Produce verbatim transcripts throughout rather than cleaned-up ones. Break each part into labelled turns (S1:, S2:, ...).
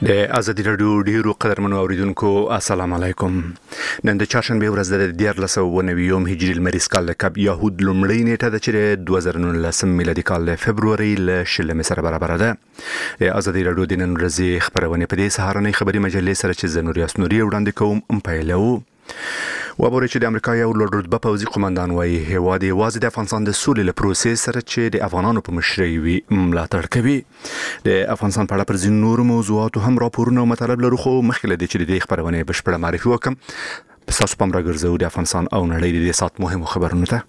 S1: د ازادي راډیو ډیرو قدرمنو اوریدونکو السلام علیکم. نن د چهارشنبه ورځ د دیارلس او نوي هجري المریز کال کب یهود لومړی نیټه د چیرې دوه زره نولس میلادي کال فبرवरी ل شلمې سره برابر ده. د ازادي راډیو د نن ورځې خبرونه په دې سهارنۍ خبري مجلې سره چې زنوري اسنوري وړاندې کوم پیلو. وبوري چې د امریکا یو لوړ رتبه پوځي قومندان وايي هواد یوازې د افغانستان د سولې له پروسې سره چې د افغانانو په مشرۍ وي ملاتړ کوي. د افغانستان په اړه پر ځینو نورو موضوعاتو هم راپورونه او مطالب لرو، خو مخکې له دې چې د خبرونه بشپړه معرفي وکم په تاسو پام راګرځو د افغانستان او نړۍ د سات مهمو خبرونو ته.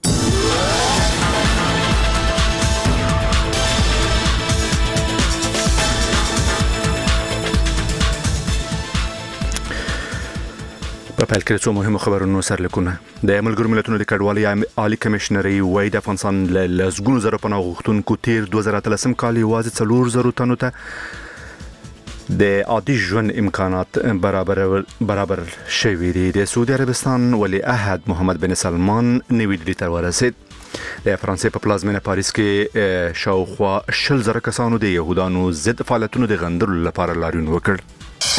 S1: په پیل کې څو مهمو خبرونو سرلیکونه. د ملګرو ملتونو د کډوالۍ عالی کمشنري وايي د افغانستان له لسګونو زره پناه غوښتونکو تیر دوه زره اتلسم کال یوازې څلور زره تنو ته د عادي ژوند امکانات برابر برابر شوي دي. د سعودي عربستان ولی عهد محمد بن سلمان نوي ډیلي ته ورسید. د فرانسې په پلازمینه پاریس کې شاوخوا شل زره کسانو د يهودانو ضد فعالیتونو د غندلو لپاره لاریون وکړ.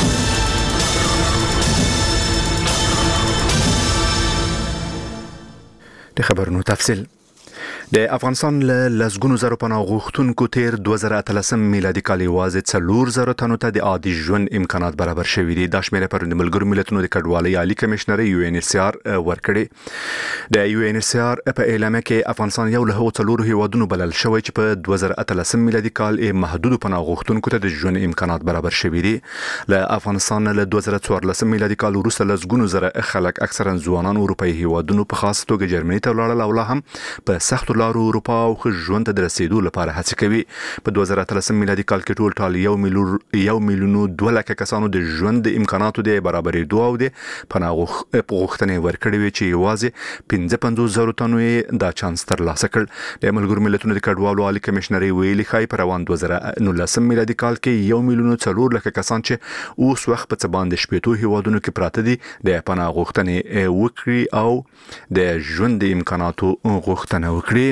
S1: د خبرونو تفصیل. د افغانستان له لسګونو زره پناه غوښتونکو تیر دوه زره اتلسم میلادي کال یوازې څلور زره تنو ته د عادي ژوند امکانات برابر شوي دي. دا شمیره پر د ملګرو ملتونو د کډوالۍ عالی کمشنري یو ان ایچ سی آر ورکړي. د یو ان ایچ سی آر په اعلامیه کې افغانستان یو له هغو څلورو هیوادونو بلل شوی چې په دوه زره اتلسم میلادي کال محدود پناه غوښتونکو ته د ژوند امکانات برابر شوي دي. له افغانستان له دوه زره څوارلسم میلادي کال وروسته لسګونو زره خلک اکثرا ځوانان اروپایي هیوادونو په خاص توګه جرمني ته ولاړل او لا هم په سخت لارو اروپا او ژوند ته د رسیدو لپاره هڅه کوي. په دوه زره اتلسم میلادي کال کې ټول ټال یو میلیون یو میلیون دوه لک کسانو د ژوند د امکاناتو د برابرېدو او د پناه غوښتنې ورکړې وي چې یوازې پنځه پنځوس زره تنو یې دا چانس ترلاسه کړ. د ملګرو ملتونو د کډوالو عالی کمشنري ویلي ښایي په روان دوه زره نولسم میلادي کال کې یو میلیون څلور لک کسان چې اوس وخت په څه باندې شپېتو هیوادونو کې پراته دي د پناه غوښتنې وکړي او د ژوند د امکاناتو غوښتنه وکړي.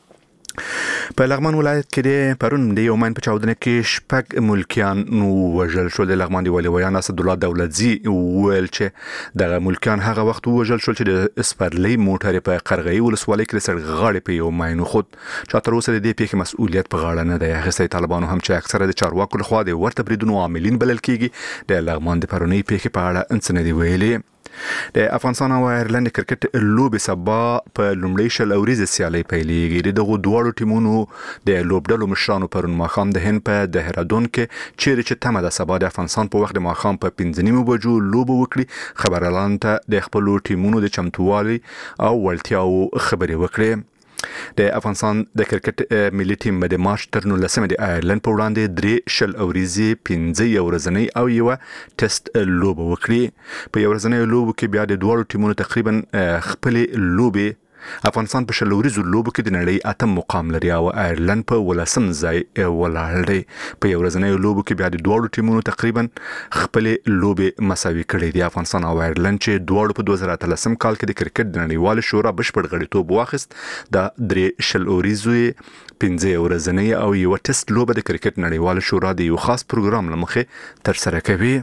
S1: په لغمان ولایت کې د پرون د یومین په چاودنه کې شپږ ملکیان وژل شول. د لغمان دی ولي ویان اسد الله دولتزي ویل چې دغه ملکیان هغه وخت وژل شول چې د اسپرلي موټر په قرغې ولسوالۍ کې سړک غاړې په یومین خود چې تر اوسه د دې پیښې مسؤلیت په غاړه نه دی اخیستی. طالبانو هم چې اکثره د چارواکو لخوا د ورته بریدونو عاملین بلل کیږي د لغمان د پرونی پیښې په اړه انڅ نه دی ویلي. د افغانستان او آیرلند کرکټ لوبې سبا په لومړۍ شل اوریزه سیالۍ پیلېږي. دغه دواړو ټیمونو د لوبډلو مشرانو پرون ماښام د هند په دهرادون کې چیرې چې تمه ده سبا د افغانستان په وخت د ماښام په پنځه نیمو بجو لوبه وکړي. خبريالانو ته د خپل ټیمونو د چمتووالي او وړتیاو خبري وکړي. د افغانستان د کرکټ ملي ټیم د مارچ تر نولسمه د آیرلند په وړاندې درې شل اوریزي پنځه یو ورځنۍ او یو ټیسټ لوبه وکړي. په یو ورځنۍ لوبه کې بیا د دوه ټیمونو تقریبا خپل لوبه افغانستان په شل اوریزو لوبو کې د نړۍ اتم مقام لري او آیرلند په ولسم ځای ولاړ دی. په یو ورځنۍ لوبو کې بیا د دوه ټیمونو تقریبا خپل لوبه مساوي کړي دي. افغانستان او آیرلند چې دوه په دوه زره اتلسم کال کې د کرکټ د نړیوال شورا بشپړ غړیتوب واخیست د درې شل اوریزو پنځه ورځنۍ او یو ټیسټ لوبه د کرکټ نړیوال شورا د یو خاص پروګرام لمخې تر سره کوي.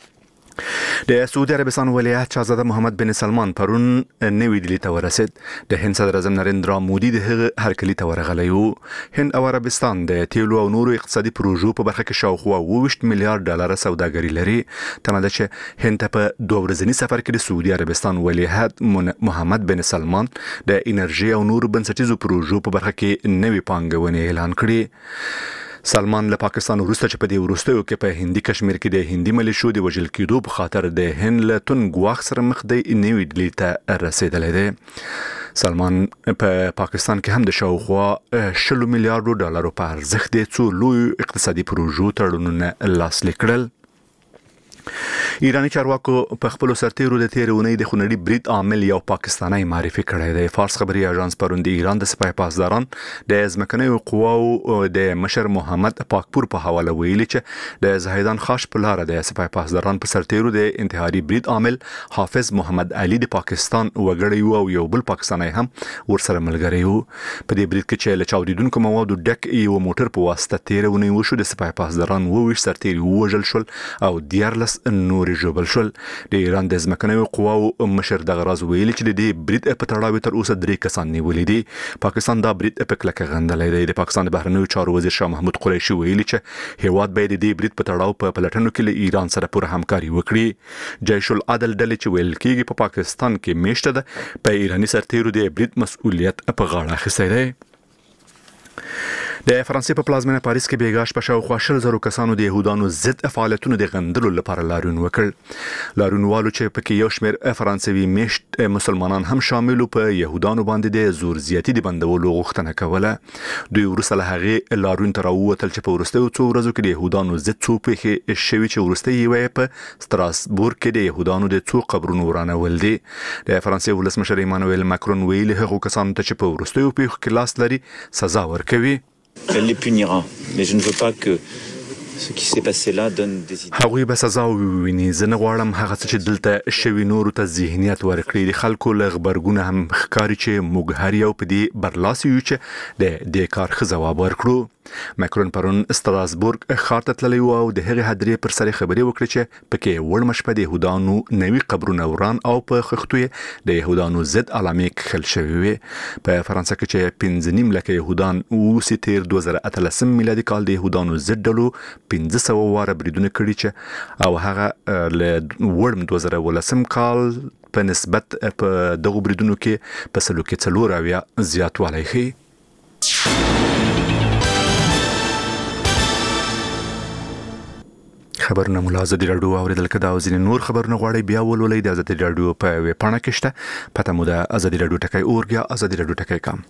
S1: د سعودي عربستان ولیعهد شاهزاده محمد بن سلمان پرون نوي ډیلي ته ورسید. د هند صدر اعظم نریندرا مودي د هغه هرکلي ته ورغلی و. هند او عربستان د تیلو او نورو اقتصادي پروژو په برخه کې شاوخوا اووه میلیارډ ډالر سوداګري لري. تمه ده چې هند ته په دوه ورځني سفر کې د سعودي عربستان ولیعهد محمد بن سلمان د انرژي او نورو بنسټیزو پروژو په برخه کې نوي پانګونې اعلان کړي. سلمان له پاکستان وروسته چې په دې وروستیو کې په هندي کشمیر کې د هندي ملیشو د وژل کېدو په خاطر د هند له تون ګواښ سره مخ دی نوي ډیلي ته رسیدلی دی. سلمان په پاکستان کې هم د شاوخوا شل میلیارډ ډالرو په ارزښت د څو لوی اقتصادي پروژو تړونونه لاسلیک کړل. ایرانی چارواکو په خپل سرتیرو د تیرونی د خونړي برید عامل یو پاکستانی معرفي کړی دی. فارس خبري اژانس پرون د ایران د سپاه پاسداران د ځمکنیو قواو د مشر محمد پاکپور په حواله ویلي چې د زاهدان خاش په لار د سپاه پاسداران په سرتیرو د انتحاري برید عامل حافظ محمد علي د پاکستان وګړی او یو بل پاکستانی هم ورسره ملګری وو. په دې برید کې چې له چاودیدونکو موادو ډک یو موټر په واسطه تیرونی وشو. د سپاه پاسداران وویش سرتیري ووژل شول او دیارلس نور جوبل شول. د ایران د ځمکنیو قواو مشر دغه راز ویلي چې د دې برید په تړاو تر اوسه درې کسان نیولي دي. پاکستان دا برید په کلکه غندلی دی. د پاکستان د بهرنیو چارو وزیر شاه محمود قریشي ویلي چې هیواد باید د دې برید په تړاو په پلټنو کې له ایران سره پوره همکاري وکړي. جیش العدل ډلې چې ویل کېږي په پاکستان کې میشته ده په ایراني سرتیرو د برید مسؤلیت په غاړه اخیستی دی. د فرانسې په پلازمینه پاریس کې بیګاش په شاوخوا شل زرو کسانو د يهودانو ضد فعالیتونو د غندلو لپاره لاریون وکړ. لاریونوالو چې پکې یو شمېر فرانسوي میشت مسلمانان هم شامل په يهودانو باندې د زور زیاتی د بندولو غوښتنه کوله. دوی ورسره هغه لاریون تر ووتل چې په ورستیو څو ورځو کې د يهودانو ضد څو پیښې شوي چې ورستي یې په ستراسبورګ کې د يهودانو د څو قبرونو ورانول دي. د فرانسې ولسمشر ایمانوئل ماکرون ویلي هغه کسانو ته چې په ورستیو پیښو کې لاس لري سزا ورکوي.
S2: Elle les punira, mais je ne veux pas que ce qui s'est passé là donne des idées.
S1: هغوی به سزا وویني. زه نه غواړم هغه څه چې دلته شوي نورو ته ذهنیت ورکړي. د خلکو له غبرګونه هم ښکاري چې موږ هر یو په دې برلاسي یو چې د دې کار ښه ځواب ورکړو. ماکرون پرون ستراسبورګ ښار ته تللی و او د هغې هدیرې پر سر خبرې وکړې چې پکې وړمه شپه د يهودانو نوي قبرونه وران او په خښتو یې د يهودانو ضد علامې کښل شوې وې. په فرانسه کې چې پنځه نیم لکه يهودان اوسې تیر دوه زره اتلسم میلادي کال د يهودانو ضد ډلو پنځه سوه واره بریدونه کړي چې او هغه له وړم دوه زره ولسم کال په نسبت په دغو بریدونو کې په سلو کې څلور اویا زیاتوالی ښیي. خبرونه مو له ازادي راډیو اوریدل کده او ځینې نور خبرونه غواړئ بیا ولولئ د ازادي راډیو په ویب پاڼه کې شته. پته مو د ازادي راډیو ټکی اورګ یا ازادي راډیو ټکی کام.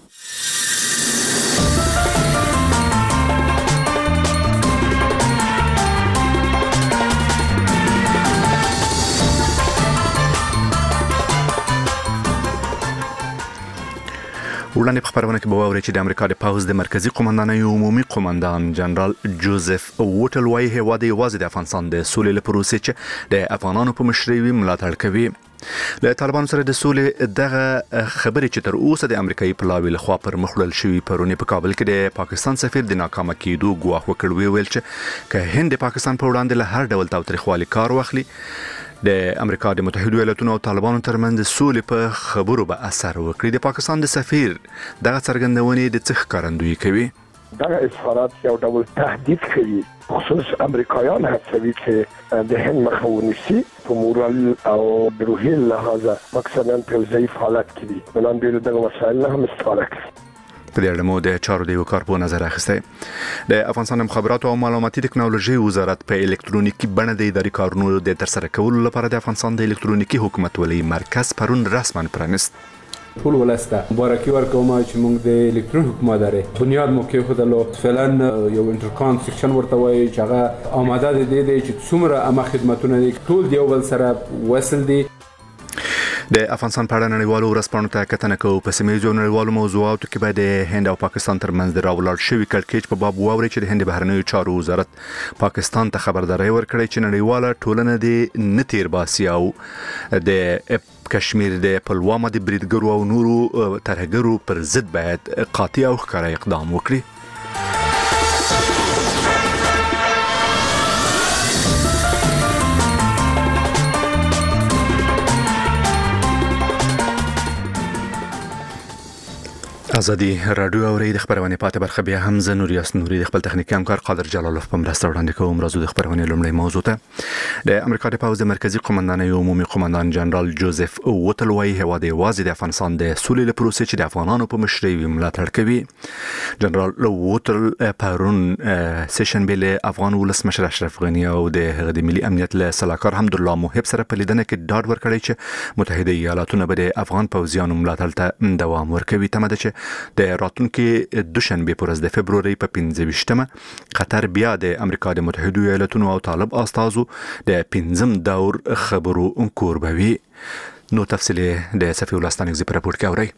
S1: وړاندې په خبرونه کې به واورئ چې د امریکا د پوځ د مرکزی قومندانۍ عمومي قومندان جنرال جوزف ووټل وايي هیواد یوازې د افغانستان د سولې له پروسې چې د افغانانو په مشرۍ ملاتړ کوي. له طالبانو سره د سولې دغه خبرې چې تر اوسه د امریکایي پلاوي لخوا پر مخ وړل شوي پرونی په کابل کې د پاکستان سفیر د ناکامه کېدو ګواښ وکړ. ویل چې که هند د پاکستان په وړاندې له هر ډول تاوتریخوالي کار واخلي د امریکا د متحده ایالاتونو او طالبانو ترمنځ د سولې په خبرو به اثر وکړي. د پاکستان د سفیر دغه څرګندونې د څه ښکارندویي کوي؟
S3: دغه اظهارات یو ډول تهدید کوي، خصوص امریکایان هڅوي چې د هند مخه ونیسي په مورال او روحي لحاظه مقصداً په ضعیف حالت کې دي. بلان ډېر دغه مسایل نه هم استفاده کوي.
S1: په دې اړه مو د چارو د یو کار په نظر اخیستی. د افغانستان مخابراتو او معلوماتي ټکنالوژي وزارت په الکترونیکي بڼه د اداري کارونو د ترسره کولو لپاره د افغانستان د الکترونیکي حکومتولۍ مرکز پرون رسما پرانست.
S4: ټول ولسته مبارکي ورکوم چې موږ د الکترون حکومتداري بنیاد مو کېښودلو. فعلا یو انټرکام سیکشن ورته وایي چې هغه آماده دی دی چې څومره عامه خدمتونه دي ټول د یو بل سره وصل دي.
S1: د افغانستان په اړه نړیوالو ورځپاڼو ته کتنه کوو. په سیمه ییزو نړیوالو موضوعاتو کې به د هند او پاکستان ترمنځ د راولاړ شوي کړکېچ په باب واورئ چې د هند بهرنیو چارو وزارت پاکستان ته خبرداری ورکړی چې نړیواله ټولنه دې نه تیر باسي او د کشمیر د پلوامه د بریدګرو او نورو ترهګرو پر ضد باید قاطع او ښکاره اقدام وکړي. ازادي راډیو اوري د خبرونه پاتې برخه بیا هم زه نوریاس نوري د خپل تخنیکی همکار قادر جلالوف په مرسته وړاندې کوم. راځو د خبرونه لومړی موضوع ته. د امریکا د پوځ د مرکزی قومندانۍ عمومي قومندان جنرال جوزف ووټل وايي هیواد یوازې د افغانستان د سولې لپاره پروسې چې د افغانانو په مشرۍ ملاتړ کوي. جنرال ووتل پرون سیشن بیل افغان ولسمشر اشرف غنی او د هغه د ملي امنیت له سلاکار حمدالله محب سره په لیدنه کې ډاډ ورکړی چې متحده ایالاتونه به د افغان پوځیانو ملاتړ ته دوام ورکوي. تمه ده چې د راتلونکي دوشنبه پر ورځ د فبروري په پنځه ویشتمه قطر بیا د امریکا د متحده ایالاتونو او طالب استازو د پنځم دور خبرو کوربوي. نو تفصیل د صفی ولستانګ زی په راپور کې اوري.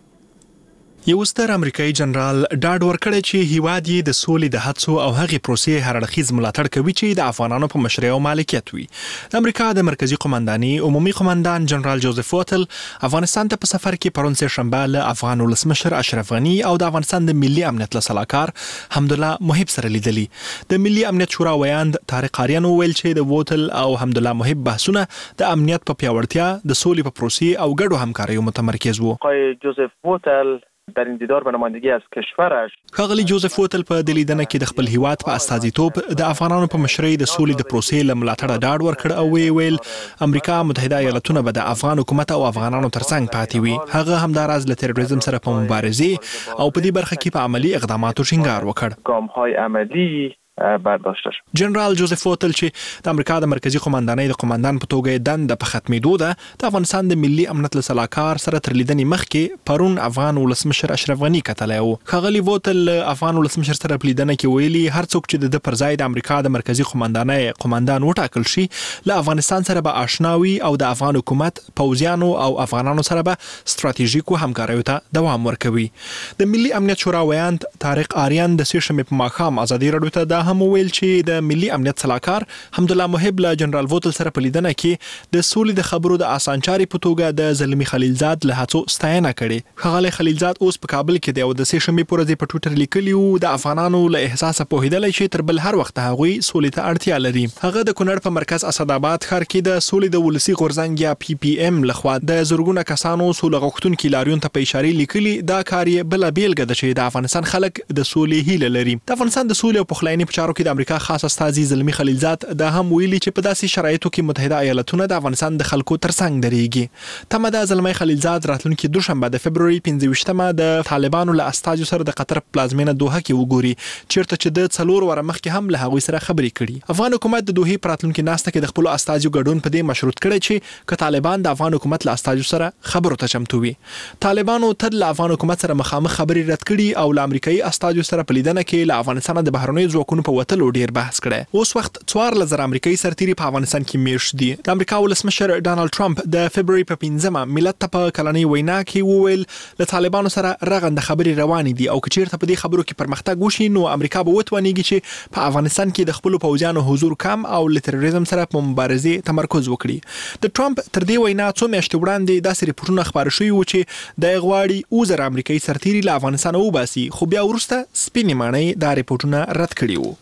S5: یو ستر امریکایي جنرال ډاډ ورکړی چې هیواد یې د سولې د هڅو او هغې پروسې هر اړخیز ملاتړ کوي چې د افغانانو په مشرۍ او مالکیت وي. د امریکا د مرکزی قومنداني عمومي قومندان جنرال جوزف ووتل افغانستان ته په سفر کې پرون سه شنبه له افغان ولسمشر اشرف غنی او د افغانستان د ملي امنیت له سلاکار حمدالله محب سره لیدلي. د ملي امنیت شورا ویاند طارق آریان وویل چې د ووتل او حمدالله محب بحثونه د امنیت په پیاوړتیا، د سولې په پروسې او ګډو همکاریو متمرکز وو.
S6: جوزف ووتل در این دیدار به نمایندگی از کشورش
S5: ښاغلي جوزف ووتل په دې لیدنه کې د خپل هیواد په استازیتوب د افغانانو په مشرۍ د سولې د پروسې له ملاتړه ډاډ ورکړ او وی ویل امریکا متحده ایالاتونه به د افغان حکومت او افغانانو ترڅنګ پاتې وي. هغه همداراز له تروریزم سره په مبارزې او په دې برخه کې په عملی اقداماتو ټینګار وکړ.
S6: ګام‌های عملی برداشته شد.
S5: جنرال جوزف ووتل چې د امریکا د مرکزی قومندانۍ د قومندان په توګه دند په ختمېدو ده د افغانستان د ملي امنیت له سلاکار سره تر لیدنې مخکې پرون افغان ولسمشر اشرف غنی کتلی و. ښاغلي ووتل افغان ولسمشر سره په لیدنه کې ویلي هر څوک چې د پر ځای د امریکا د مرکزی قومندانۍ قومندان وټاکل شي له افغانستان سره به آشنا وي او د افغان حکومت پوځیانو او افغانانو سره به ستراتیژیکو همکاریو ته دوام ورکوي. د ملي امنیت شورا ویاند طارق آریان د سه شنبې په ماښام ازادي راډیو ته دا هم ویل چې د ملي امنیت سلاکار حمدالله محب له جنرال ووتل سره په لیدنه کې د سولې د خبرو د اسانچاري په توګه د زلمی خلیلزاد له هڅو ستاینه کړې. ښاغلی خلیلزاد اوس په کابل کې دی او د سه شنبې پر ورځ په ټویټر لیکلی و د افغانانو له احساسه پوهېدلی چې تر بل هر وخت هغوی سولې ته اړتیا لري. هغه د کونړ په مرکز اسداباد ښار کې د سولې د ولسي غورځنګ یا پی پی ام لخوا د زرګونه کسانو سوله غوښتونکي لاریون ته په اشاره لیکلي. دا کار یې بله بیلګه ده چې د افغانستان خلک د سولې هیله لري. د افغانستان د سولې او پخلاینې په چارو کې د امریکا خاص استازي زلمی خلیلزاد دا هم ویلي چې په داسې شرایطو کې متحده ایالاتونه د افغانستان د خلکو ترڅنګ درېږي. تمه ده زلمی خلیلزاد راتلونکي دوشنبه د فبروري پنځه ویشتمه د طالبانو له استازو سره د قطر پلازمینه دوحه کې وګوري چیرته چې د څلور واره مخکې هم له هغوی سره خبرې کړي. افغان حکومت د دوحې په راتلونکي ناسته کې د خپلو استازو ګډون په دې مشروط کړی چې که طالبان د افغان حکومت له استازو سره خبرو ته چمتو وي. طالبانو تل له افغان حکومت سره مخامخ خبرې رد کړي او له امریکایي استازو سره په لیدنه کې له افغانستان د بهرنیو ځواکونو په وتلو ډیر بحث کړی. اوس وخت څوارلس زره امریکایي سرتیري په افغانستان کې میشت دي. د امریکا ولسمشر ډانلډ ټرمپ د فبروري په پنځمه ملت ته په کلنۍ وینا کې وویل له طالبانو سره رغنده خبرې روانې دي او که چیرته په دې خبرو کې پرمختګ وشي نو امریکا به وتوانیږي چې په افغانستان کې د خپلو پوځیانو حضور کم او له تروریزم سره په مبارزې تمرکز وکړي. د ټرمپ تر دې وینا څو میاشتې وړاندې داسې ریپورټونه خپاره شوي وو چې د غواړي اووه زره امریکایي سرتیري له افغانستانه وباسي خو بیا وروسته سپینې ماڼۍ دا ریپورټونه رد کړي وو.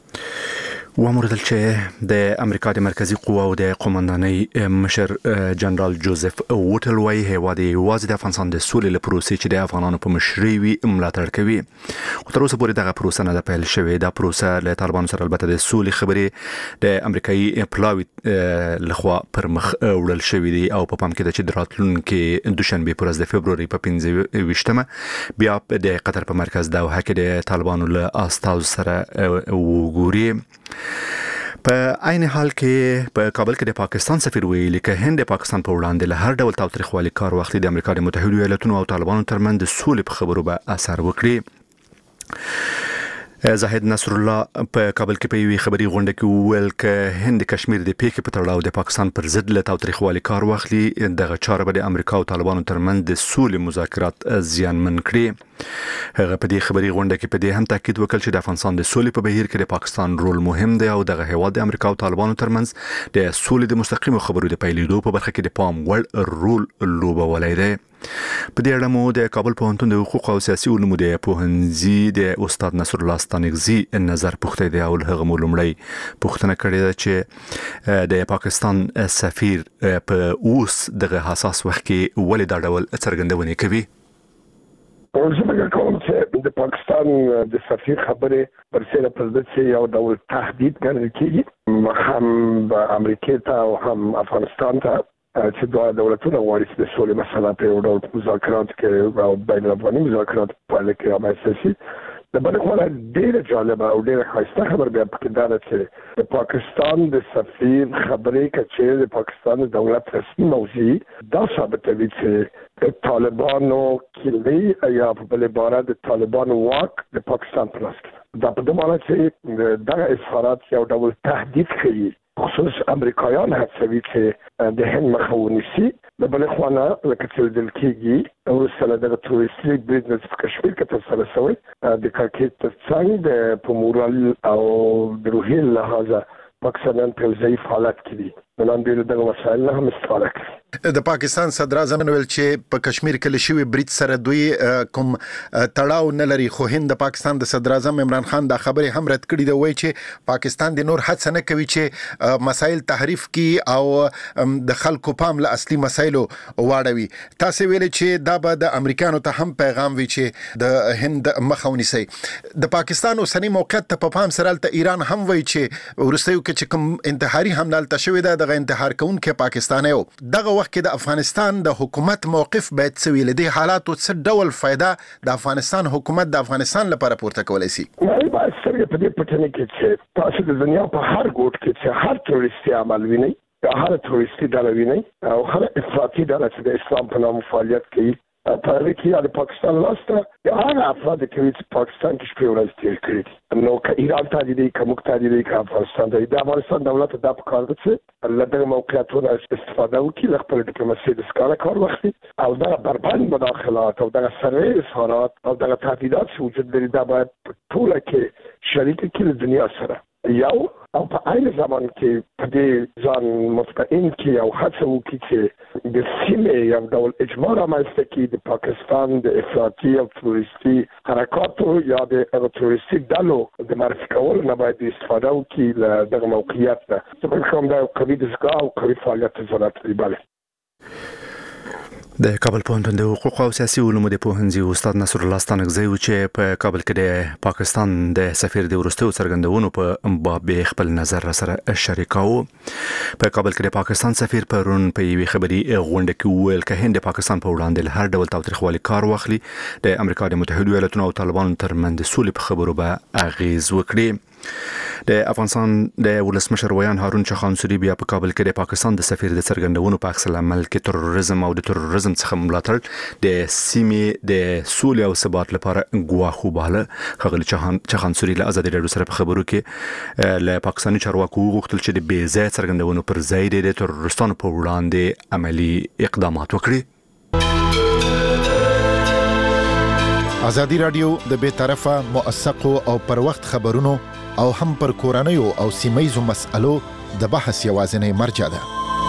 S1: واموردل چې د امریکا د مرکزی قواو د قومندانۍ مشر جنرال جوزف ووتل وايي هیواد یوازې د افغانستان د سولې له پروسې چې د افغانانو په مشرۍ وي ملاتړ کوي. خو تر اوسه پورې دغه پروسه نه ده پیل شوې. دا پروسه له طالبانو سره البته د سولې خبرې د امریکایي پلاوي لخوا پر مخ وړل شوې دي او په پام کې ده چې د راتلونکي دوشنبې پر ورځ د فبروري په پنځه ویشتمه بیا د قطر په مرکز دوحه کې د طالبانو له استازو سره وګوري. په عین حال کې په کابل کې د پاکستان سفیر ویلي چې هند د پاکستان په وړاندې له هر ډول تاوتریخوالي کار واخلي د امریکا د متحده ایالاتونو او طالبانو ترمنځ د سولې په خبرو به اثر وکړي. زاهد نصر الله په کابل کې په یوې خبري غونډه کې وویل چې هند کشمیر د پیښې په تړاو د پاکستان پر ضد له تاوتریخوالي کار واخلي دغه چاره به د امریکا او طالبانو ترمنځ د سولې مذاکرات زیانمن کړي. هغه په دې خبري غونډه کې په دې هم تاکید وکړ چې د افغانستان د سولې په بهیر کې د پاکستان رول مهم دی او دغه هیواد د امریکا او طالبانو ترمنځ د سولې د مستقیمو خبرو د پیلېدو په برخه کې د پام وړ رول لوبولی دی. په دې اړه مو د کابل پوهنتون د حقوق او سیاسي علومو د پوهنځي د استاد نصر الله ستانکزي نظر پوښتنه دی او هغه مو لومړی پوښتنه کړې ده چې د پاکستان سفیر په اوس دغه حساس وخت کې ولې دا ډول څرګندونه کوي.
S3: زه فکر کوم چې د پاکستان د سفیر خبرې پر سر پر د چې یو ډول تهدید ګڼل کېږي هم امریکا ته او هم افغانستان ته چې دوه دولتونه غواړي چې د سولې مسله په یو ډول مذاکرات کې او بین الافغاني مذاکرات په اړه کې رامنځته شي. د بل خوا ډېره جالبه او ډېره ښایسته خبر بیا پکې دا ده چې د پاکستان د سفیر خبرې کچې د پاکستان د دولت رسمي موضوع دا ثابتوي چې د طالبانو کلي یا په بل عبارت د طالبانو واک د پاکستان په لاس کې دا په دې معنی چې دغه اظهارات یو ډول تهدید کوي، خصوص امریکایان هڅوي چې د هند مخه ونیسي. د بل خوا نه لکه چې لیدل کېږي وروسته له دغه تروریستي بریدونو په کشمیر کې ترسره شوی د کړکېچ تر څنګ د په مورال او د روحي لحاظه پاکستانیان په ضعیف حالت کې دي. نن ډېر دغه مسایل نه هم استفاده کوي.
S7: د پاکستان صدر اعظم ویل چې په کشمیر کې لشي برید سره دوی کوم تړاو نه لري، خو هند د پاکستان د صدر اعظم عمران خان دا خبره هم رد کړې ده، وایي چې پاکستان د نور هڅه نه کوي چې مسایل تحریف کړي او د خلکو پام له اصلي مسایلو واړوي. تاسو ویل چې دا به د امریکانو ته هم پیغام وي چې د هند مخه ونیسي. د پاکستان اوسنی موقعیت ته په پام سره ته ایران هم وایي چې ورستیو کې چې کوم انتحاري حمله تشوي ده دغه انتحار کوونکي پاکستاني او دغه وخت کې د افغانستان د حکومت موقف باید سوي لدی حالاتو څه ډول فائدہ د افغانستان حکومت د افغانستان لپاره پورته کولای شي؟
S3: مې باید سره په دې پټنه کې چې تاسو د دنیا په هر ګوټ کې چې هر تروریستي عمل ویني، هر تروریستي ډله ویني او هر افراطي ډله چې د اسلام په نام فعالیت کوي په هغه کې د پاکستان لاسته یا هغه افراد کوي چې پاکستان کې شپې ورځې تیر کړي دي. نو که ایران ته دي که موږ ته دي که افغانستان ته دي، د افغانستان دولت دا په کار ده چې له دغه موقعیتونو استفاده وکړي، له خپل ډیپلوماسۍ د ښکاره کار واخلي او دغه بربند مداخلات او دغه سرې اظهارات او دغه تهدیدات چې وجود لري دا باید په ټوله کې شریک کړي له دنیا سره یو او په عین زمان کې په دې ځان مطمئن کړي او هڅه وکړي چې د سیمې یو ډول اجماع رامنځته کړي د پاکستان د افراطي او تروریستي حرکاتو یا د هغه تروریستي ډلو د معرفي کولو نه باید استفاده وکړي له دغه موقعیت نه. زه فکر کوم دا یو قوي دستګاه او قوي فعالیت ضرورت لري. بله
S1: د کابل پوهنتون د حقوق او سیاسي علومو د پوهنځي استاد نصر الله ستانکزی چې په کابل کې د پاکستان د سفیر د ورستیو څرګندونو په باب خپل نظر سره شریکاو. په کابل کې د پاکستان سفیر پرون په یوې خبري غونډه کې ویل چې هند د پاکستان په وړاندې له هر ډول تاوتریخوالي کار واخلي، د امریکا د متحده ایالاتونو او طالبانو ترمنځ د سولې په خبرو به اغیز وکړي. د افغانستان د ولسمشر ویان هارون چخان سوري بیا په کابل کې د پاکستان د سفیر د څرګندونو په عکس العمل کې تروریزم او د تروریزم څخه ملاتړ د سیمې د سولې او ثبات لپاره ګواښ وباله. ښاغلي چخان سوري له ازادي راډیو سره په خبرو کې له پاکستاني چارواکو وغوښتل چې د بې ځایه څرګندونو پر ځای د تروریستانو په وړاندې عملی اقدامات وکړي.
S7: ازادي راډیو د بې طرفه موثقو او پر وخت خبرونو او هم پر کورنیو او سیمایزو مسألو د بحث یوازینی مرجع ده.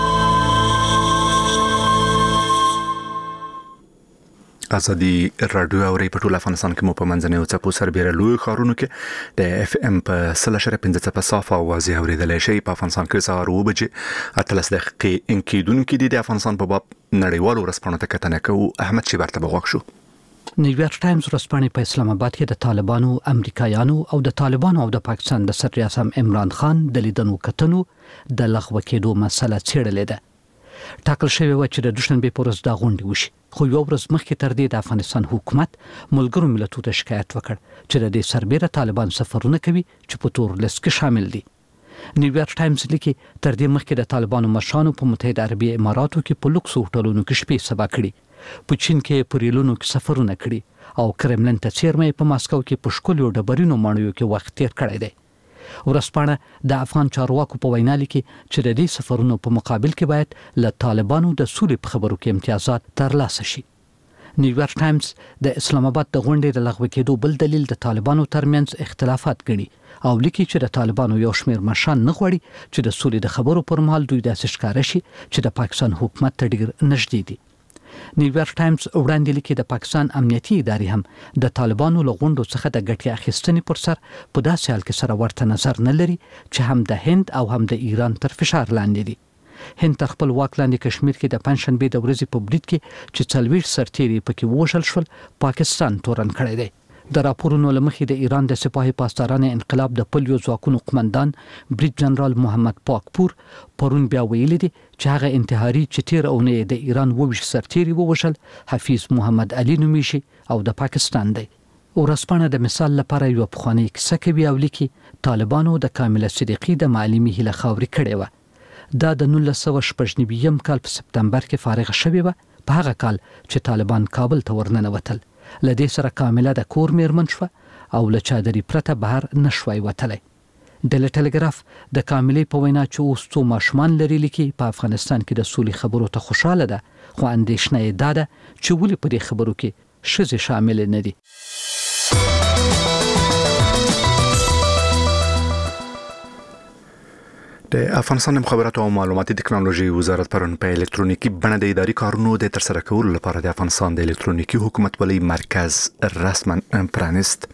S1: ازادي راډیو او ری په ټول افغانستان کې مو په منځنیو څپو سربېره لوی ښارونو کې د اف ام په سل شره پنځه څپه صافه اوازې اورېدلی شئ. په افغانستان کې سهار اوه بجې اتلس دقیقې انکیدونکي دي. د افغانستان په باب نړیوالو ورځپاڼو ته کتنه کوو. احمد شیبر ته به غوږ شو.
S8: نیویارک ټایمز ورځپاڼې په اسلام آباد کې د طالبانو، امریکایانو او د طالبانو او د پاکستان د صدر اعظم عمران خان د لیدنو کتنو د لغوه کېدو مسله څېړلې ده. ټاکل شوی و چې د دوشنبې په ورځ دا غونډه وشي، خو یو ورځ مخکې تر دې د افغانستان حکومت ملګرو ملتونو ته شکایت وکړ چې د دې سربېره طالبان سفرونه کوي چې په تور لیست کې شامل دي. نیویارک ټایمز لیکي تر دې مخکې د طالبانو مشرانو په متحده عربي اماراتو کې په لوکس هوټلونو کې شپې سبا کړي، په چین کې په ریلونو کې سفرونه کړي او کرملن ته څیرمه په ماسکو کې په شکولو ډبرینو ماڼیو کې وخت تیر کړی دی. ورځپاڼه د افغان چارواکو په وینا لیکي چې د دې سفرونو په مقابل کې باید له طالبانو د سولې په خبرو کې امتیازات ترلاسه شي. نیویارک ټایمز د اسلام آباد د غونډې د لغوه کېدو بل دلیل د طالبانو ترمنځ اختلافات ګڼي او لیکي چې د طالبانو یو شمېر مشران نه غواړي چې د سولې د خبرو پر مهال دوی داسې ښکاره شي چې د پاکستان حکومت ته ډېر نږدې دي. نیویارک ټایمز وړاندې لیکي د پاکستان امنیتي ادارې هم د طالبانو له غونډو څخه د ګټې اخیستنې پر سر په داسې حال کې سره ورته نظر نه لري چې هم د هند او هم د ایران تر فشار لاندې دي. هند تر خپل واک لاندې کشمیر کې د پنځشنبې د ورځې په برید کې چې څلوېښت سرتیري پکې ووژل شول پاکستان تورن کړی دی. د راپورونو لمخې د ایران د سپاهي پاسداران انقلاب د پلیو ځواکونو قومندان بریګ جنرال محمد پاکپور پرون بیا ویلي دي چې هغه انتحاري چې تیر اونۍ د ایران وویش سرتیري ووشل حفیظ محمد علي نومي شي او د پاکستان دی. ورځپاڼه د مثال لپاره یو پخوانی کیسه کوي او لیکي طالبانو د کامله صدیقي د معلمي هله خاوري کړې و. دا د نولس سوه شپږ نوي کال په سپتمبر کې فارغ شوی و، په هغه کال چې طالبان کابل ته ورننوتل. لدې سره کامله د کور میرمن شوه او له چادري پرته بهر نشوای وتلی. د ټلګراف د کاملې په وینا چې اوس څو ماشومان لري لیکي په افغانستان کې د سولې خبرو ته خوشاله ده، خو اندېښنه یې دا ده چې ولې په دې خبرو کې ښځې شامل نه دي.
S1: د افغانستان مخابرات او معلوماتي ټکنالوژي وزارت پرون په الکترونیکي بڼه د اداري کارونو د ترسره کولو لپاره د افغانستان د الکترونیکي حکومتولۍ مرکز رسما پرانست.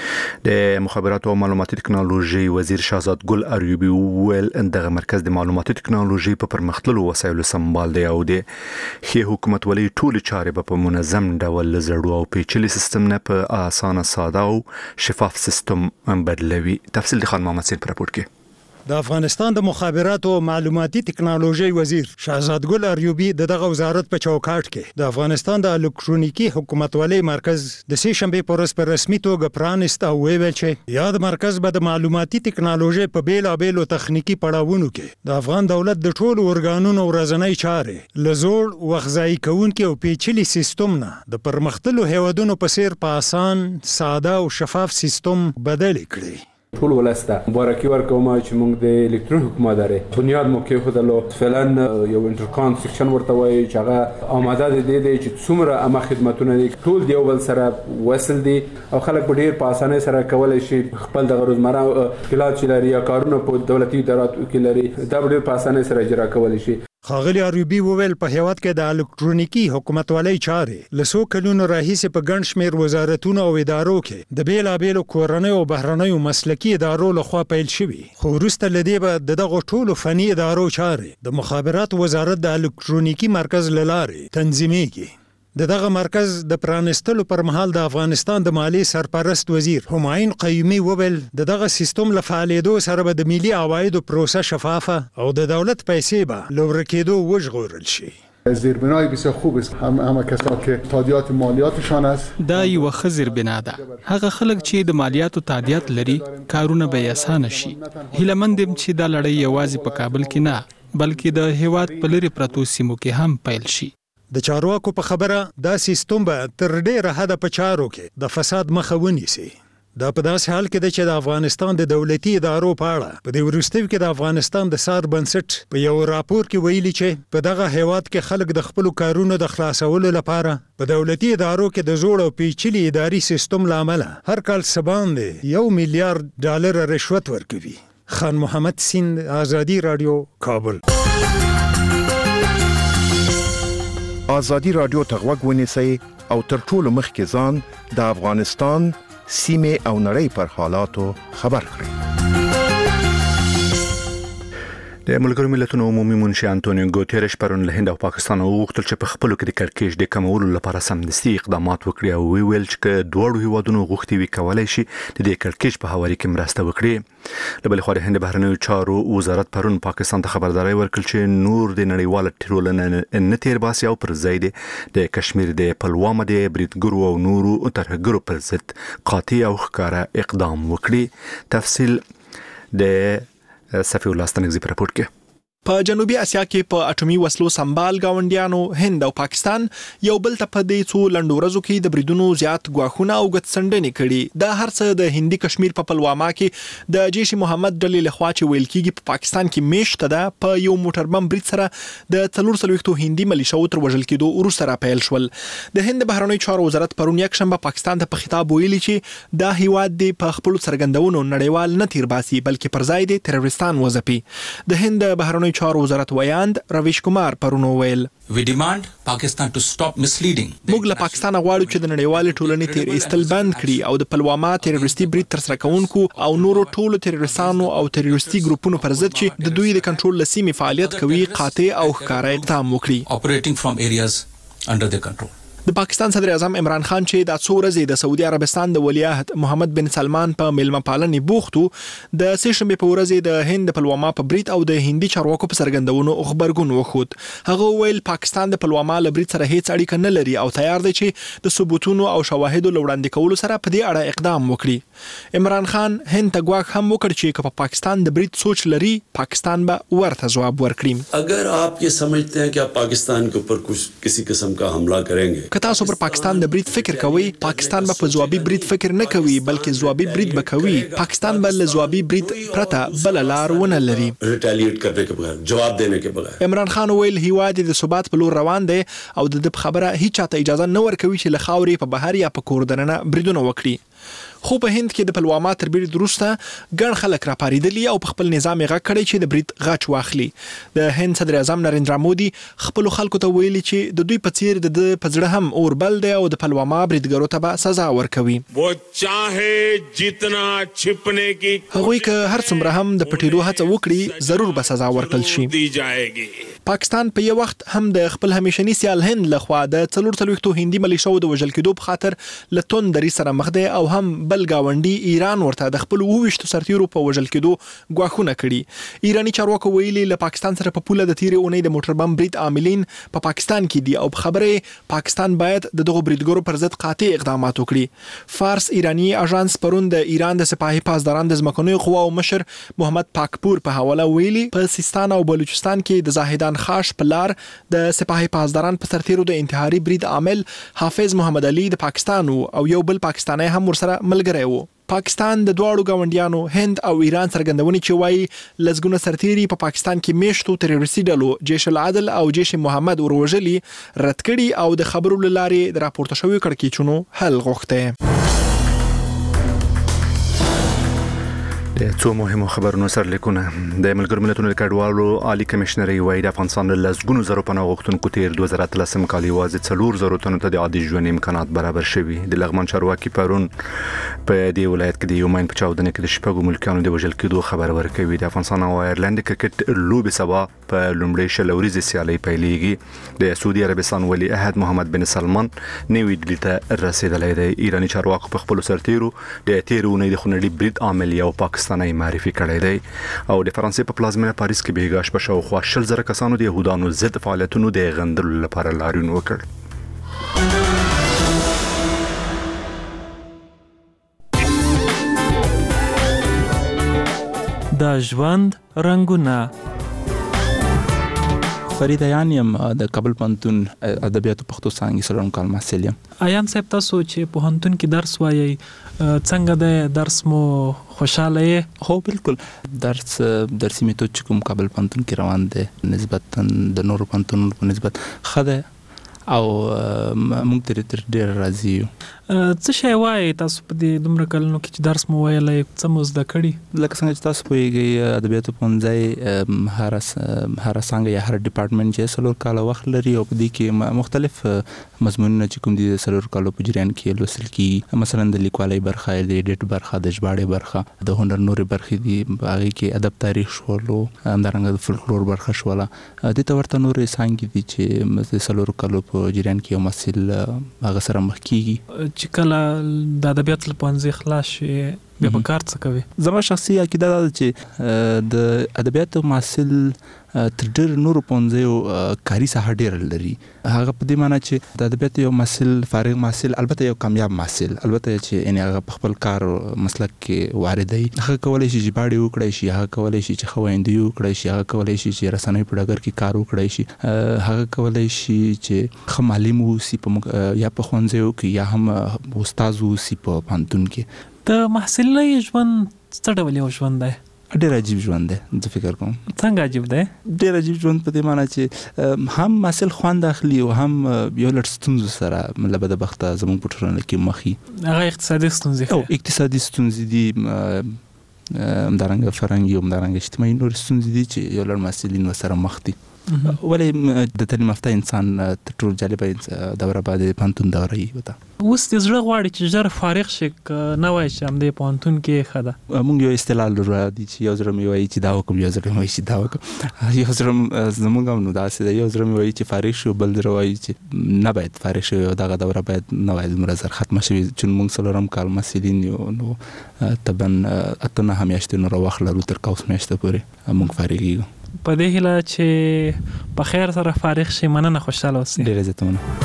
S1: د مخابرات او معلوماتي ټکنالوژي وزیر شهزاد ګل اریوبي ویل دغه مرکز د معلوماتي ټکنالوژي په پرمختللو وسایلو سمبال دی او د ښې حکومتولۍ ټول چارې په منظم ډول زړو او پیچلي سیستم نه په اسانه ساده او شفاف سیستم بدلوي. تفصیل د خان محمد سین پر راپور کې.
S9: د افغانستان د مخابرات او معلوماتي ټکنالوژي وزیر شهزاد ګل اریوبي د دغه وزارت په چوکاټ کې د افغانستان د الکترونیکي حکومتولۍ مرکز د سې شنبې په ورځ په رسمي توګه پرانست او ویل چې یاد مرکز به د معلوماتي ټکنالوژي په بیلابېلو تخنیکی پړاوونو کې د افغان دولت د ټولو ارګانونو ورځنۍ چارې له زوړ وخت کوونکي او پیچلي سیستم نه د پرمختللو هیوادونو په څیر په آسان، ساده او شفاف سیستم بدل کړي.
S4: ټول ولسته مبارکي ورکوم چې موږ د الکترون حکومتداري بنیاد مو کې خدلو فعلا یو انټرکان سیکشن ورته وایي چې هغه آماده دي دی چې څومره عامه خدماتونه دي ټول دی ول سره وصل دي او خلک په ډیر په اسانه سره کولای شي خپل د روزمره کلات چې لري یا کارونه په دولتي اداراتو کې لري دا ډیر په اسانه سره اجرا کولای شي.
S9: ښاغلي اریوبي وویل په هیواد کې د الکترونیکي حکومتولۍ چارې له څو کلونو راهیسې په ګڼ شمېر وزارتونو او ادارو کې د بیلابېلو کورنیو او بهرنیو مسلکي ادارو لخوا پیل شوي، خو وروسته له دې به د دغو ټولو فني ادارو چارې د مخابراتو وزارت د الکترونیکي مرکز له لارې تنظیمېږي. د دغه مرکز د پرانستلو پر مهال د افغانستان د مالی سرپرست وزیر همایون قیومي وویل د دغه سیستم له فعالیدو سره به د ملي عوایدو پروسه شفافه او د دولت پیسې به له ورکېدو وژغورل شي.
S10: زیربنای بسیار خوب است. هم همه کسانی که تادیات مالیاتشان است
S11: دا یو ښه زیربنا ده. هغه خلک چې د مالیاتو تادیات لري کارونه به اسانه شي. هیله مند یم چې دا لړۍ یوازې په کابل کې نه بلکې د هیواد په لرې پرتو سیمو کې هم پیل شي.
S9: د چارواکو په خبره دا سیستم به تر ډیره حده په چارو کې د فساد مخه ونیسي. دا په داسې حال کې ده چې د افغانستان د دولتي ادارو په اړه په دې وروستیو کې د افغانستان د سار بنسټ په یو راپور کې ویلي چې په دغه هیواد کې خلک د خپلو کارونو د خلاصولو لپاره په دولتي ادارو کې د زوړ او پیچلي اداري سیستم له امله هر کال څه باندې یو میلیارډ ډالر رشوت ورکوي. خان محمد سین، آزادي رادیو، کابل.
S7: آزادي رادیو ته غوږ ونیسئ او تر ټولو مخکې ځان د افغانستان سیمې او نړۍ پر حالاتو خبر کړئ.
S1: د ملګرو ملتونو عمومي منشي انټونیو ګوتيرش پرون له هند او پاکستان وغوښتل چې په خپلو کې د کړکېچ د کمولو لپاره سمدستي اقدامات وکړي او ویل چې دواړو هیوادونو غوښتي وي کولای شي د دې کړکېچ په هواري کې مرسته وکړي. له بل خوا د هند بهرنیو چارو وزارت پرون پاکستان ته خبرداري ورکړه چې نور د نړیوال ټولنې نه تیر باسي او پر ځای د کشمیر د پلوامه د بریدګرو او نورو ترهګرو پر ضد قاطع او ښکاره اقدام وکړي. تفصیل د صفی الله ستنګزی پر راپور کې.
S5: په جنوبي اسیا کې په اټومي وسلو سمبال گاونډیانو هند او پاکستان یو بل ته په دې څو لنډو ورځو کې د بریدونو زیات غواخونه او غتسندنې کړي. د هر څه د هندي کشمیر په پلوامه کې د جیش محمد ډلې لخوا چې ویل کېږي په پاکستان کې میشته ده په یو موټر بم برید سره د څلور سلويختو هندي ملیشو تر وژل کېدو وروسته را پیل شول. د هند بهرنیو چارو وزارت پرون یک شنبه پاکستان ته په خطاب ویلي چې دا هیواد د په خپل څرګندونو نړیوال نه تیر باسي بلکې پر ځای د تروریستان وځپي. د هند بهرنیو چارو وزارت ویاند رویش کمار پرونو ویل
S12: We demand Pakistan to stop misleading.
S5: موږ له پاکستان غواړو چې د نړیوال ټولنې تیر ایستل بند کړي او د پلوامه تروریستي برید تر سره کوونکو او نورو ټولو تروریستانو او تروریستي ګروپونو پر ضد چې د دوی د کنټرول لسیمې فعالیت کوي قاطع او ښکاره اقدام وکړي.
S12: Operating from areas under their control.
S5: د پاکستان صدر اعظم عمران خان چې د څو ورځې د سعودي عربستان د ولیعهد محمد بن سلمان په میلمه پالنې بوختو د سه شنبه په ورځ د هند د پلوامه په بریټ او د هندي چارواکو په سرګندونو خبرګون وخود. هغه ویل پاکستان د پلوامه له بریټ سره هیڅ اړیکه نه لري او تیار دی چې د ثبوتونو او شواهدو لوړاندې کولو سره په دې اړه اقدام وکړي. عمران خان هند ته ګواښ هم وکړ چې په پاکستان د بریټ سوچ لري پاکستان به ورته جواب ورکړي.
S13: اگر آپ یہ سمجھتے ہیں کہ آپ پاکستان کے اوپر کچھ کسی قسم کا حملہ کریں گے
S5: که تاسو پر پاکستان د بریټ فکر کوي پاکستان به په ځوابي بریټ فکر نه کوي بلکې ځوابي بریټ به کوي. پاکستان به له ځوابي بریټ پرته بل لار ونه لري
S13: ریټالیټ کرنے کے بغیر جواب دینے کے بغیر.
S5: عمران خان ویل هیواد د ثبات په لور روان دی او د خبره هیڅ چاته اجازه نه ورکوي چې له خاورې په بهر یا په کور دننه بریدونه وکړي. خو په هند کې د پلوامه تر بریډ وروسته ګڼ خلک راپاریدلي او په خپل نظام یې غږ کړی چې د بریډ غچ واخلي. د هند صدر اعظم نریندرا مودي خپل خلکو ته ویلي چې د دوی په څیر د په زړه هم اور بل دی او د پلوامه بریډګرو ته به سزا ورکوي.
S14: وہ چاهے جتنا چھپنے کی
S5: هغوی که هر څومره هم د پټېدو هڅه وکړي ضرور به سزا ورکړل
S14: شي.
S5: پاکستان په یو وخت هم د خپل همیشني سیال هند لخوا د څلور څلوېښتو هندي ملیشو د وژل کېدو په خاطر له توندري سره مخ دی او هم بل گاونډي ایران ورته د خپل وویشتو سرتیرو په وژل کېدو ګواښونه کړي. ایرانی چارواکو ویلي له پاکستان سره په پوله د تیرې اونۍ د موټر بم برید عاملین په پاکستان کې دي او په خبره پاکستان باید د دغو بریدګرو پر ضد قاطع اقدامات وکړي. فارس ایرانی اژانس پرون د ایران د سپاهي پاسداران د ځمکنیو قواو مشر محمد پاکپور په حواله ویلي په سیستان او بلوچستان کې د زاهدان خاش په لار د سپاهي پاسداران په سرتیرو د انتحاري برید عامل حافظ محمد علي د پاکستان او یو بل پاکستانی هم ورسره ملګری و. پاکستان د دواړو ګاونډیانو هند او ایران څرګندونې چې وایي لسګونه سرتیري په پاکستان کې میشتو تروریستي ډلو جیش العدل او جیش محمد وروژلي رد کړي او د خبرو له لارې د راپورته شویو کړکېچونو حل غوښتی.
S1: د څو مهمو خبرونو سرلیکونه. د ملګرو ملتونو د کډوالو عالی کمشنر وایي د افغانستان له لسګونو زرو پناه غوښتونکو تیر دوه زره اتلسم کال یوازې څلور زرو تنو ته د عادي ژوند امکانات برابر شوي. د لغمان چارواکي پرون په دې ولایت کې د یومین په چاودنه کې د شپږو ملکیانو د وژل کېدو خبر ورکوي. د افغانستان او آیرلند کرکټ لوبې سبا په لومړۍ شل ورځې سیالۍ پیلېږي. د سعودي عربستان ولی عهد محمد بن سلمان نوی ډیلي ته رسیدلی دی. ایرانی چارواکو په خپل سرتیرو د تیر اونۍ د خونړي برید عامل یو پاکستان نه معرفي کړی دی او د فرانسې په پلازمینه پاریس کې بیګاش په شاوخوا شل زره کسانو د یهودانو ضد فعالیتونو د غندلو لپاره لاریون وکړ.
S15: د ژوند رنګونه.
S16: فرید ایان یم د کابل پوهنتون ادبیاتو پښتو څانګې څلورم کال محصل یم.
S15: ایان صاحب تاسو چې پوهنتون کې درس وایي څنګه د درس مو خوشاله یې؟
S16: هو بالکل. درس درسي میتود چې کوم کابل پوهنتون کې روان دی نسبتا د نورو پوهنتونونو په نسبت ښه دی او موږ ترې تر ډېره راضي یو.
S15: څه شی وایي تاسو په دې دومره کلونو کې چې درس مو ویلی څه مو زده کړي؟
S16: لکه څنګه چې تاسو پوهېږئ ادبیاتو پوهنځی هره هره څانګه یا هر ډپارټمنټ چې څلور کاله وخت لري او په دې کې مختلف مضمونونه چې کوم دي د څلور کالو په جریان کې لوستل کېږي. مثلا د لیکوالۍ برخه، د ایډیټ برخه، د ژباړې برخه، د هنر نورې برخې دي. په هغې کې ادب تاریخ شولو، همدارنګه د فولکلور برخه شوله. دې ته ورته نورې څانګې دي چې د څلورو کالو په جریان کې یو محصل هغه سره مخ کېږي.
S15: چې کله د ادبیات له پوهنځي خلاص شي بیا په کار څه کوي؟
S16: زما شخصي عقیده دا ده چې د ادبیاتو محصل تر ډېر نورو پوهنځیو کاري ساحه ډېره لري. هغه په دې معنی چې د ادبیاتو یو محصل فارغ محصل البته یو کامیاب محصل البته چې یعنې هغه په خپل کار مسلک کې وارد دی. هغه کولی شي ژباړې وکړی شي، هغه کولی شي چې ښه ویندوي وکړی شي، هغه کولی شي چې رسنۍ په ډګر کې کار وکړی شي، هغه کولی شي چې ښه معلم واوسي په یا په ښوونځیو کې یا هم استاد واوسي په پوهنتون کې.
S15: د محصلۍ ژوند څه ډول یو ژوند دی؟
S16: ډېر عجیب ژوند دی. زه فکر کوم
S15: څنګه عجیب دی؟
S16: ډېر عجیب ژوند په دې معنی چې هم محصل خوند اخلي او هم یو لړ ستونزو سره له بدبخته زموږ په ټولنه کې مخ وي.
S15: هغه اقتصادي ستونزې
S16: او اقتصادي ستونزې دي، همدارنګه فرهنګي او همدارنګه اجتماعي نورې ستونزې دي چې یو لړ محصلین ورسره مخ دي. ولې د تعلیم یافته انسان تر ټولو جالبه دوره بعد پانتون دوره یې وته
S15: اوس د زړه غواړي چې ژر فارغ شي نه وای چې هم د پانتون کې خده
S16: مونږ یو اصطلاح لرو چې یو زړه مې وایي چې دا وکم یو زړه مې وایي چې دا وکم یو زړه زمونږ هم نو داسې دی یو زړه مې وایي چې فارغ شو بل زړه وایي چې نه باید فارغ شي او دغه دوره باید نه وای دومره زر ختمه شي چې مونږ څلورم کال مسلین یو نو طبعا اته نه میاشتې نور وخت لرو تر کوس میاشته پورې مونږ فارغ یو
S15: په دې هیله چې په خیر سره فارغ شي مننه خوشاله اوسئ
S16: ډېر عزتمنه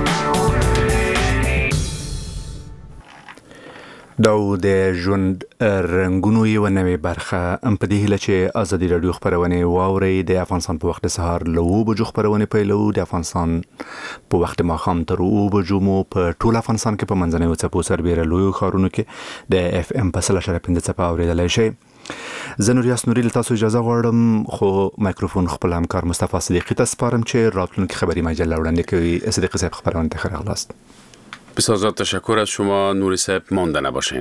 S1: دا د ژوند رنګونو یو نوې برخه ام په دې هیله چې ازادي رادیو خبرونه واوري د افغانستان په وخت سهار له و بجو خبرونه پیلو د افغانستان په وخت ماښام تر و بجو مو په ټول افغانستان کې په منځنۍ او څپو سربېره لوی ښارونو کې د اف ام په سل اشاریه پنځه څپه اورېدلی شئ زه نوریاس نوري له تاسو اجازه غواړم خو مایکروفون خپل همکار مصطفی صدیقی ته سپارم چې راتلونکي خبری مجله وړاندې کوي. صدیقی صاحب خبرونه ته ښه راغلاست.
S17: بسیار زیاد تشکر از شما نوری صاحب. مانده نباشین.